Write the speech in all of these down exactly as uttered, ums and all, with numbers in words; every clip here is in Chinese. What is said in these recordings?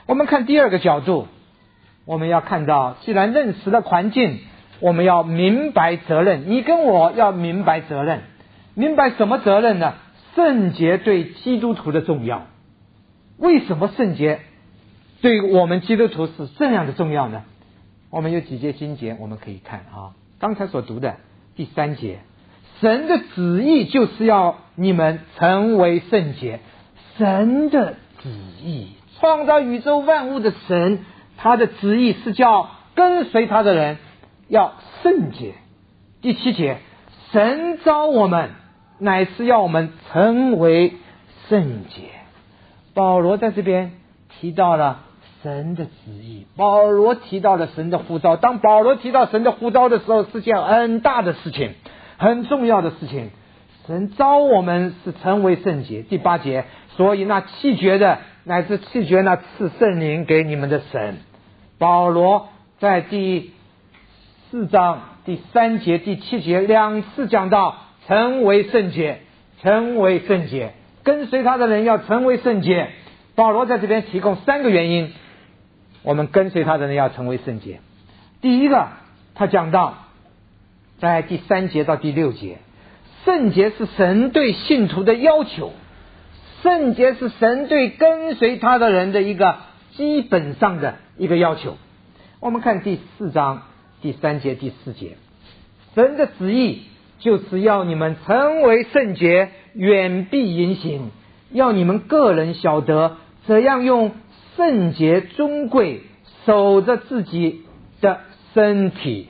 我们看第二个角度，我们要看到，既然认识了环境，我们要明白责任。你跟我要明白责任，明白什么责任呢？圣洁对基督徒的重要。为什么圣洁对我们基督徒是这样的重要呢？我们有几节经节我们可以看啊，刚才所读的第三节，神的旨意就是要你们成为圣洁。神的旨意，创造宇宙万物的神，他的旨意是叫跟随他的人要圣洁。第七节，神召我们乃是要我们成为圣洁。保罗在这边提到了神的旨意，保罗提到了神的呼召。当保罗提到神的呼召的时候，是件很大的事情，很重要的事情。神召我们是成为圣洁。第八节，所以那弃绝的乃是弃绝那赐圣灵给你们的神。保罗在第四章第三节第七节两次讲到成为圣洁，成为圣洁，跟随他的人要成为圣洁。保罗在这边提供三个原因，我们跟随他的人要成为圣洁。第一个，他讲到在第三节到第六节，圣洁是神对信徒的要求，圣洁是神对跟随他的人的一个基本上的一个要求。我们看第四章第三节第四节，神的旨意就是要你们成为圣洁，远避淫行，要你们个人晓得怎样用圣洁尊贵守着自己的身体。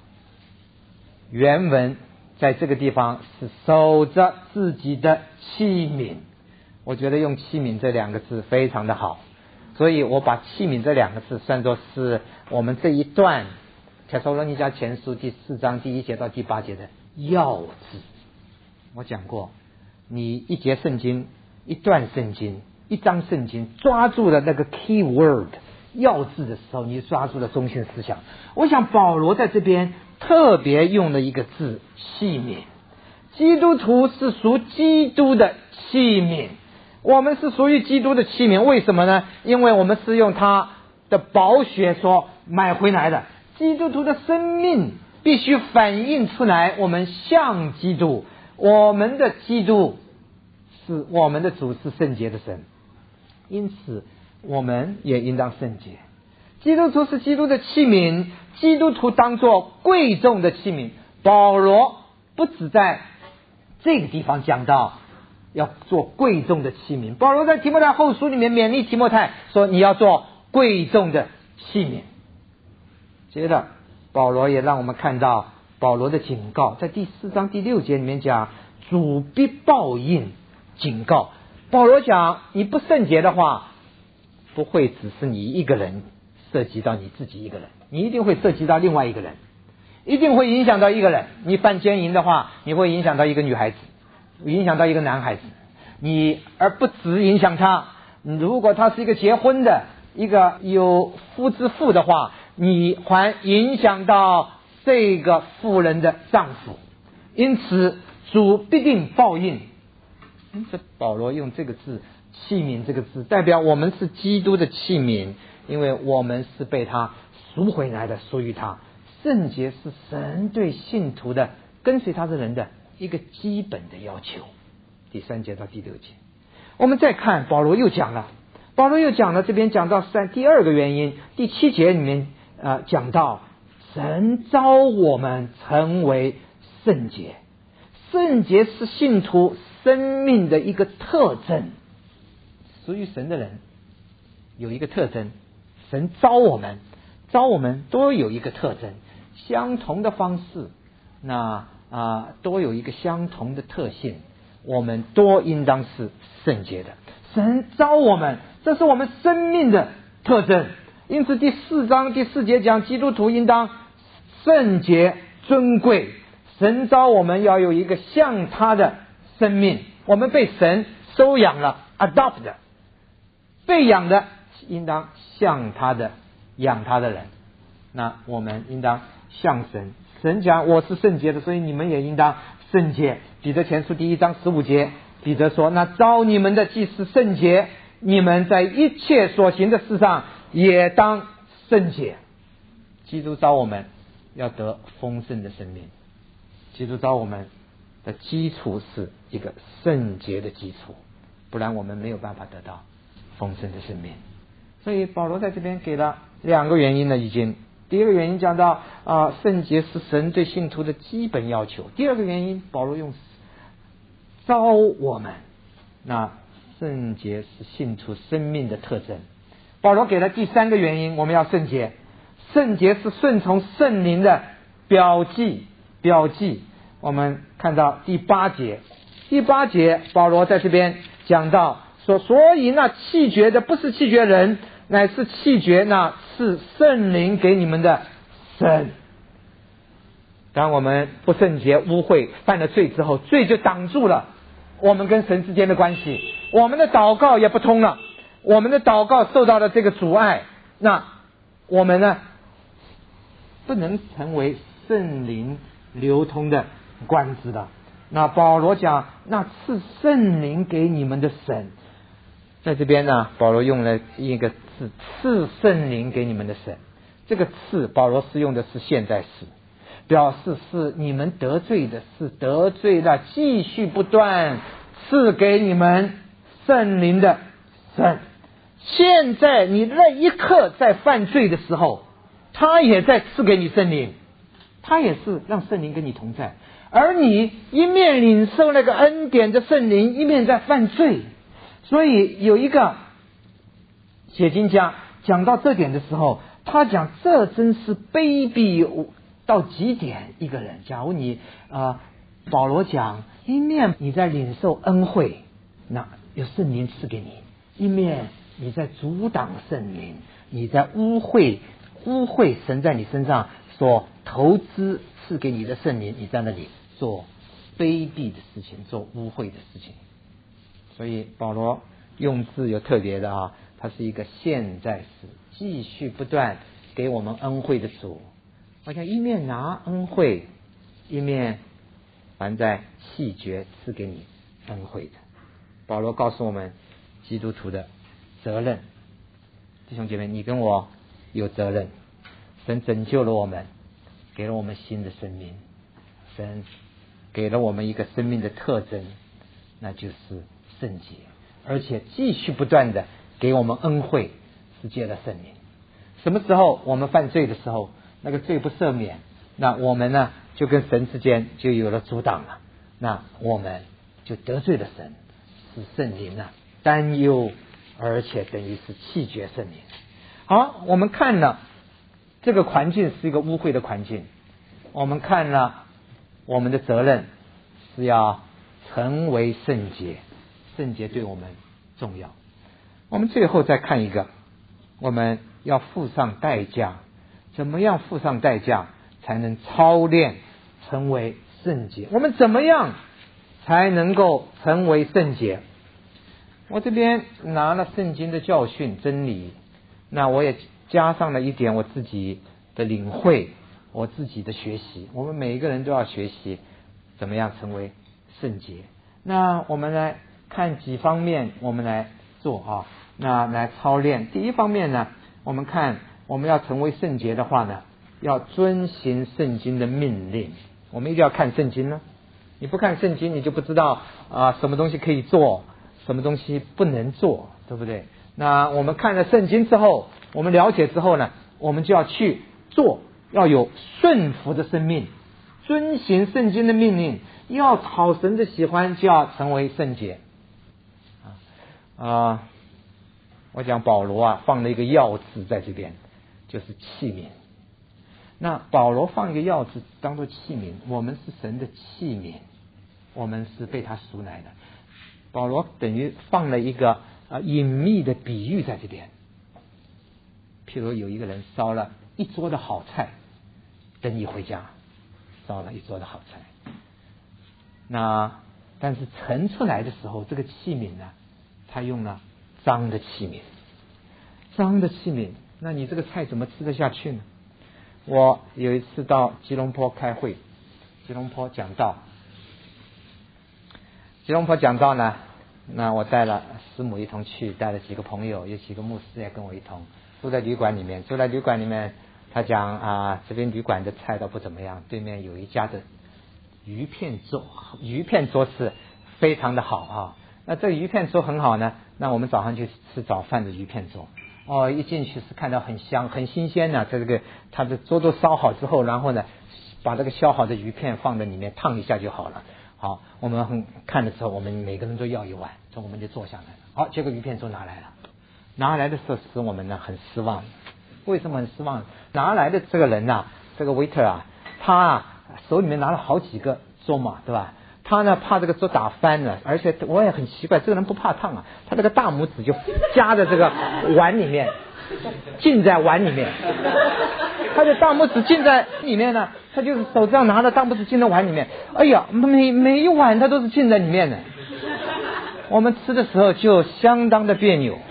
原文在这个地方是守着自己的器皿，我觉得用器皿这两个字非常的好，所以我把器皿这两个字算作是我们这一段帖撒罗尼迦前书第四章第一节到第八节的要字。我讲过，你一节圣经，一段圣经，一章圣经，抓住了那个 key word 要字的时候，你抓住了中心思想。我想保罗在这边特别用了一个字，器皿。基督徒是属基督的器皿，我们是属于基督的器皿。为什么呢？因为我们是用他的宝血所买回来的。基督徒的生命必须反映出来，我们像基督，我们的基督是我们的主，是圣洁的神，因此我们也应当圣洁。基督徒是基督的器皿，基督徒当作贵重的器皿。保罗不只在这个地方讲到要做贵重的器皿，保罗在提摩太后书里面勉励提摩太说，你要做贵重的器皿。接着保罗也让我们看到保罗的警告，在第四章第六节里面讲，主必报应，警告。保罗讲，你不圣洁的话，不会只是你一个人涉及到你自己一个人，你一定会涉及到另外一个人，一定会影响到一个人。你犯奸淫的话，你会影响到一个女孩子，影响到一个男孩子，你而不只影响他。如果他是一个结婚的，一个有夫之妇的话，你还影响到这个妇人的丈夫。因此主必定报应。因此保罗用这个字器皿这个字，代表我们是基督的器皿，因为我们是被他赎回来的，属于他。圣洁是神对信徒的跟随他的人的一个基本的要求。第三节到第六节，我们再看保罗又讲了，保罗又讲了，这边讲到三第二个原因，第七节里面呃讲到神召我们成为圣洁。圣洁是信徒生命的一个特征，属于神的人有一个特征，神召我们召我们都有一个特征，相同的方式，那啊、呃、都有一个相同的特性，我们都应当是圣洁的。神召我们，这是我们生命的特征。因此第四章第四节讲，基督徒应当圣洁尊贵。神召我们要有一个像他的生命，我们被神收养了 adopt 被养的应当像他的养他的人，那我们应当像神。神讲我是圣洁的，所以你们也应当圣洁。彼得前书第一章十五节，彼得说，那召你们的既是圣洁， 你们在一切所行的事上也当圣洁。基督召我们要得丰盛的生命，基督召我们的基础是一个圣洁的基础，不然我们没有办法得到丰盛的生命。所以保罗在这边给了两个原因呢，已经第一个原因讲到啊、呃，圣洁是神对信徒的基本要求。第二个原因，保罗用召我们，那圣洁是信徒生命的特征。保罗给了第三个原因，我们要圣洁。圣洁是顺从圣灵的标记，标记。我们看到第八节，第八节保罗在这边讲到说，所以那弃绝的不是弃绝人，乃是弃绝那是圣灵给你们的神。当我们不圣洁、污秽、犯了罪之后，罪就挡住了我们跟神之间的关系，我们的祷告也不通了，我们的祷告受到了这个阻碍，那我们呢不能成为圣灵流通的管子了。那保罗讲，那是圣灵给你们的神，在这边呢，保罗用了一个字，赐圣灵给你们的神。这个赐保罗是用的是现在时，表示是你们得罪的，是得罪了继续不断赐给你们圣灵的神。现在你那一刻在犯罪的时候，他也在赐给你圣灵，他也是让圣灵跟你同在，而你一面领受那个恩典的圣灵，一面在犯罪。所以有一个写经家讲到这点的时候，他讲这真是卑鄙到极点一个人。假如你呃，保罗讲一面你在领受恩惠，那有圣灵赐给你，一面你在阻挡圣灵，你在污秽污秽神在你身上所投资赐给你的圣灵，你在那里做卑鄙的事情，做污秽的事情。所以保罗用字有特别的啊，他是一个现在时，继续不断给我们恩惠的主。我想一面拿恩惠，一面还在弃绝赐给你恩惠的。保罗告诉我们基督徒的责任，弟兄姐妹，你跟我有责任。神拯救了我们，给了我们新的生命，神给了我们一个生命的特征，那就是圣洁，而且继续不断的给我们恩惠，是借了圣灵。什么时候我们犯罪的时候，那个罪不赦免，那我们呢就跟神之间就有了阻挡了，那我们就得罪了神，使圣灵啊担忧，而且等于是弃绝圣灵。好，我们看了这个环境是一个污秽的环境，我们看了我们的责任是要成为圣洁，圣洁对我们重要。我们最后再看一个，我们要付上代价。怎么样付上代价才能操练成为圣洁？我们怎么样才能够成为圣洁？我这边拿了圣经的教训真理，那我也加上了一点我自己的领会，我自己的学习。我们每一个人都要学习怎么样成为圣洁。那我们来看几方面，我们来做啊，那来操练。第一方面呢，我们看我们要成为圣洁的话呢，要遵行圣经的命令。我们一定要看圣经呢，你不看圣经，你就不知道啊什么东西可以做，什么东西不能做，对不对？那我们看了圣经之后，我们了解之后呢，我们就要去做，要有顺服的生命，遵行圣经的命令，要讨神的喜欢，就要成为圣洁啊、呃、我讲保罗啊放了一个要字在这边，就是器皿。那保罗放一个要字当作器皿，我们是神的器皿，我们是被他赎来的。保罗等于放了一个呃隐秘的比喻在这边。譬如有一个人烧了一桌的好菜等你回家，烧了一桌的好菜，那但是盛出来的时候，这个器皿呢，他用了脏的器皿，脏的器皿，那你这个菜怎么吃得下去呢？我有一次到吉隆坡开会，吉隆坡讲道，吉隆坡讲道呢， 那我带了师母一同去，带了几个朋友，有几个牧师也跟我一同住在旅馆里面。住在旅馆里面，他讲啊，这边旅馆的菜倒不怎么样，对面有一家的鱼片粥，鱼片粥是非常的好啊。那这个鱼片粥很好呢，那我们早上就吃早饭的鱼片粥。哦，一进去是看到很香很新鲜的，在这个它的粥都烧好之后，然后呢把这个削好的鱼片放在里面烫一下就好了。好，我们很看的时候，我们每个人都要一碗，所以我们就坐下来了。好，结果鱼片粥拿来了，拿来的时候使我们呢很失望。为什么很失望？拿来的这个人啊，这个 waiter 啊，他啊手里面拿了好几个粥嘛，对吧？他呢怕这个粥打翻了，而且我也很奇怪，这个人不怕烫啊，他这个大拇指就夹在这个碗里面，浸在碗里面。他的大拇指浸在里面呢，他就是手这样拿着大拇指浸在碗里面。哎呀，每每一碗他都是浸在里面的。我们吃的时候就相当的别扭，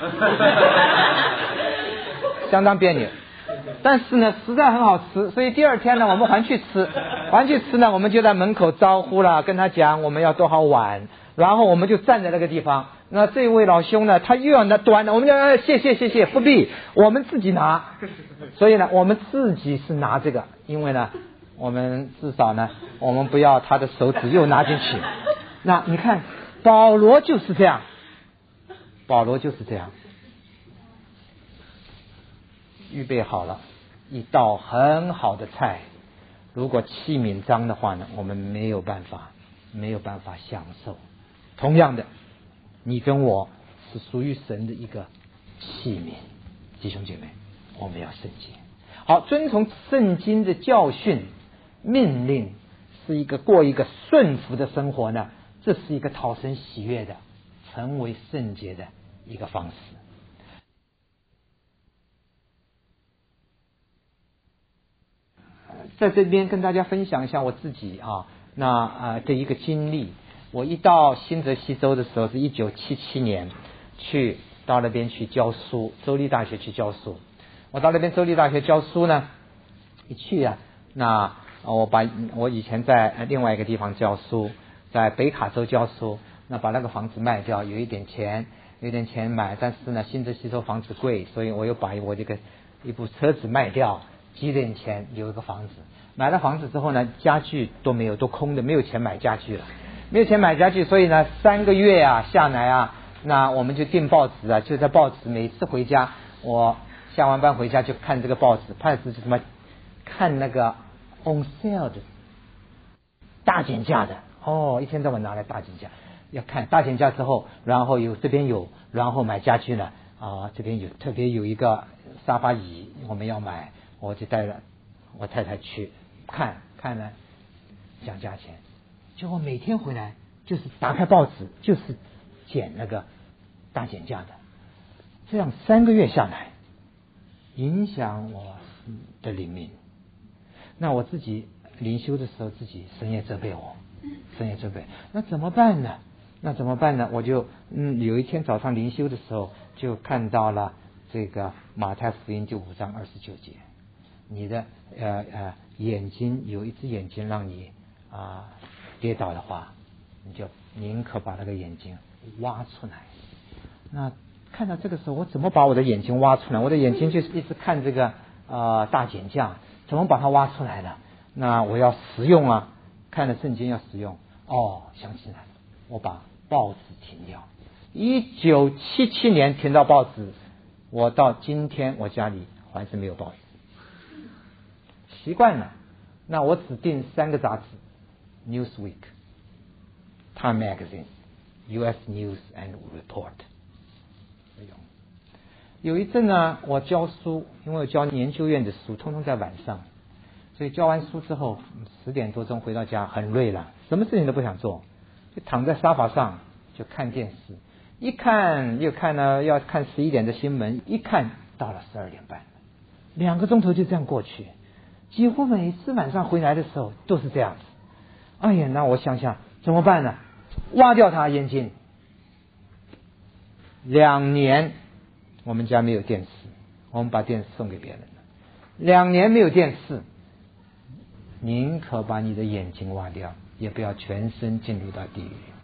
相当别扭。但是呢，实在很好吃，所以第二天呢，我们还去吃，还去吃呢，我们就在门口招呼了，跟他讲我们要多少碗，然后我们就站在那个地方。那这位老兄呢，他又要拿端了，我们就呃谢谢谢谢，不必，我们自己拿。所以呢，我们自己是拿这个，因为呢，我们至少呢，我们不要他的手指又拿进去。那你看，保罗就是这样，保罗就是这样，预备好了一道很好的菜，如果器皿脏的话呢，我们没有办法，没有办法享受。同样的，你跟我是属于神的一个器皿，弟兄姐妹，我们要圣洁。好，遵从圣经的教训、命令，是一个过一个顺服的生活呢，这是一个讨神喜悦的、成为圣洁的一个方式。在这边跟大家分享一下我自己啊，那啊的一个经历。我一到新泽西州的时候是一九七七年，去到那边去教书，州立大学去教书。我到那边州立大学教书呢，一去啊，那我把我以前在另外一个地方教书，在北卡州教书，那把那个房子卖掉，有一点钱，有一点钱买，但是呢新泽西州房子贵，所以我又把我这个一部车子卖掉，积点钱有一个房子。买了房子之后呢，家具都没有，都空的，没有钱买家具了，没有钱买家具，所以呢三个月啊下来啊，那我们就订报纸啊，就在报纸每次回家，我下完班回家就看这个报纸，报纸是什么？看那个 on sale 的大减价的，哦，一天到晚拿来大减价，要看大减价之后，然后有这边有，然后买家具呢啊，这边有特别有一个沙发椅我们要买，我就带了我太太去看看呢，讲价钱，结果每天回来就是打开报纸就是减那个大减价的，这样三个月下来，影响我的灵命。那我自己灵修的时候，自己神也责备我，神也责备，那怎么办呢？那怎么办呢？我就嗯，有一天早上灵修的时候，就看到了这个马太福音第五章二十九节，你的呃呃眼睛有一只眼睛让你啊、呃、跌倒的话，你就宁可把那个眼睛挖出来。那看到这个时候，我怎么把我的眼睛挖出来？我的眼睛就是一直看这个呃大减价，怎么把它挖出来了？那我要实用啊，看了圣经要实用。哦，想起来了，我把报纸停掉。一九七七年停到报纸，我到今天我家里还是没有报纸，习惯了。那我只订三个杂志 ：Newsweek、Time Magazine、U S News and Report。有一阵呢，我教书，因为我教研究院的书，通通在晚上，所以教完书之后，十点多钟回到家，很累了，什么事情都不想做，就躺在沙发上就看电视，一看又看呢，要看十一点的新闻，一看到了十二点半，两个钟头就这样过去，几乎每次晚上回来的时候都是这样子。哎呀，那我想想怎么办呢？挖掉他眼睛。两年我们家没有电视，我们把电视送给别人了。两年没有电视，宁可把你的眼睛挖掉，也不要全身进入到地狱。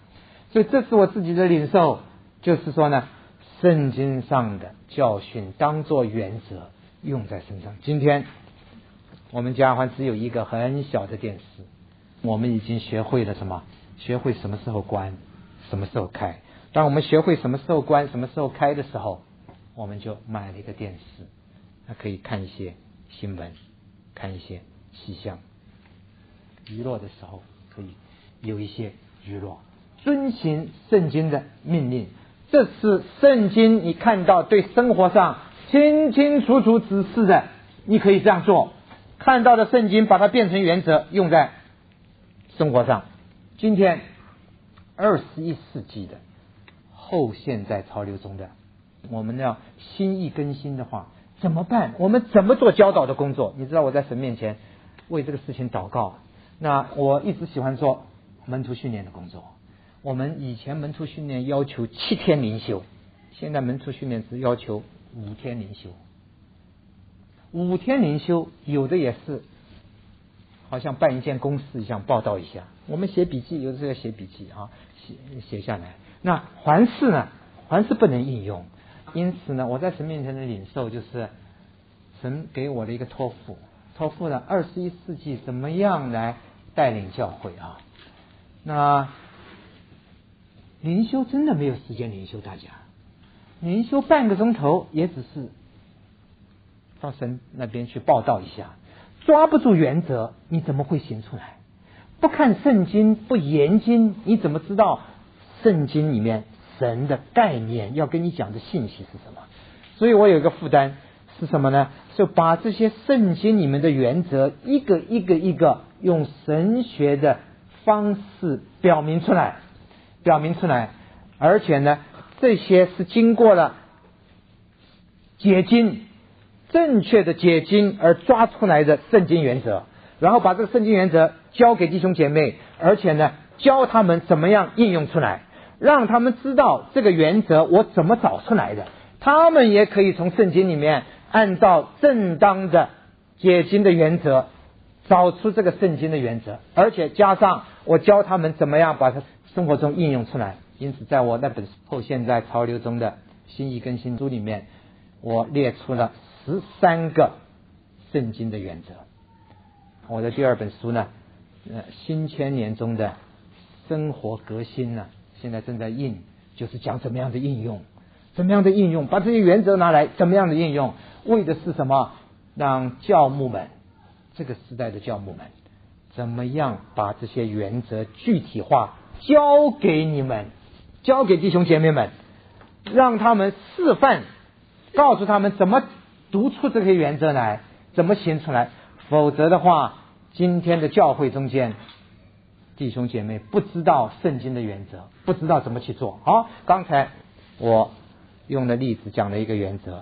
所以这是我自己的领受，就是说呢，圣经上的教训当作原则用在身上。今天我们家还只有一个很小的电视，我们已经学会了什么？学会什么时候关，什么时候开。当我们学会什么时候关，什么时候开的时候，我们就买了一个电视，它可以看一些新闻，看一些气象，娱乐的时候可以有一些娱乐，遵行圣经的命令。这是圣经你看到对生活上清清楚楚指示的，你可以这样做。看到的圣经把它变成原则，用在生活上。今天二十一世纪的后现代潮流中的，我们要心意更新的话怎么办？我们怎么做教导的工作？你知道我在神面前为这个事情祷告。那我一直喜欢做门徒训练的工作。我们以前门徒训练要求七天灵修，现在门徒训练只要求五天灵修。五天灵修有的也是好像办一件公事一样，报道一下。我们写笔记有的时候要写笔记啊，写写下来。那凡事呢，凡事不能应用。因此呢，我在神面前的领受就是神给我的一个托付，托付了二十一世纪怎么样来带领教会啊。那灵修真的没有时间灵修，大家灵修半个钟头也只是到神那边去报道一下，抓不住原则你怎么会行出来？不看圣经不研经，你怎么知道圣经里面神的概念要跟你讲的信息是什么？所以我有一个负担是什么呢？就把这些圣经里面的原则一个一个一个用神学的方式表明出来，表明出来，而且呢，这些是经过了解经，正确的解经而抓出来的圣经原则，然后把这个圣经原则交给弟兄姐妹，而且呢，教他们怎么样应用出来，让他们知道这个原则我怎么找出来的，他们也可以从圣经里面按照正当的解经的原则找出这个圣经的原则，而且加上我教他们怎么样把它生活中应用出来。因此在我那本后现代潮流中的新意更新书里面，我列出了十三个圣经的原则。我的第二本书呢，呃，新千年中的生活革新呢，现在正在印，就是讲怎么样的应用，怎么样的应用，把这些原则拿来怎么样的应用，为的是什么？让教牧们，这个时代的教牧们，怎么样把这些原则具体化，交给你们，交给弟兄姐妹们，让他们示范，告诉他们怎么读出这些原则来，怎么行出来。否则的话，今天的教会中间弟兄姐妹不知道圣经的原则，不知道怎么去做。好，刚才我用的例子讲了一个原则，